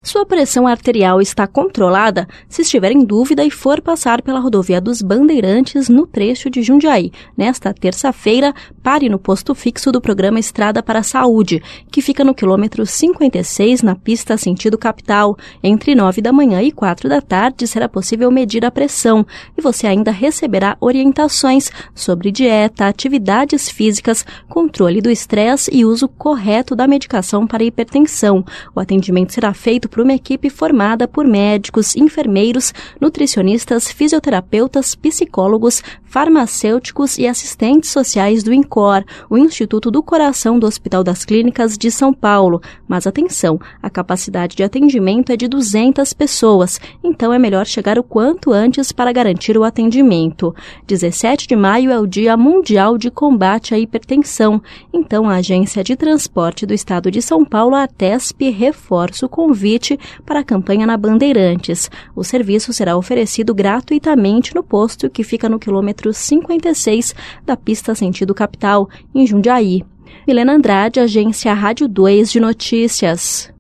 Sua pressão arterial está controlada? Se estiver em dúvida e for passar pela rodovia dos Bandeirantes no trecho de Jundiaí, nesta terça-feira, pare no posto fixo do programa Estrada para a Saúde, que fica no quilômetro 56, na pista sentido capital. Entre 9 da manhã e 4 da tarde será possível medir a pressão e você ainda receberá orientações sobre dieta, atividades físicas, controle do estresse e uso correto da medicação para hipertensão. O atendimento será feito por uma equipe formada por médicos, enfermeiros, nutricionistas, fisioterapeutas, psicólogos, farmacêuticos e assistentes sociais do INCOR, o Instituto do Coração do Hospital das Clínicas de São Paulo. Mas atenção, a capacidade de atendimento é de 200 pessoas, então é melhor chegar o quanto antes para garantir o atendimento. 17 de maio é o Dia Mundial de Combate à Hipertensão, então a Agência de Transporte do Estado de São Paulo, a ATESP, reforça o convite para a campanha na Bandeirantes. O serviço será oferecido gratuitamente no posto que fica no quilômetro 56 da pista sentido capital, em Jundiaí. Milena Andrade, Agência Rádio 2 de Notícias.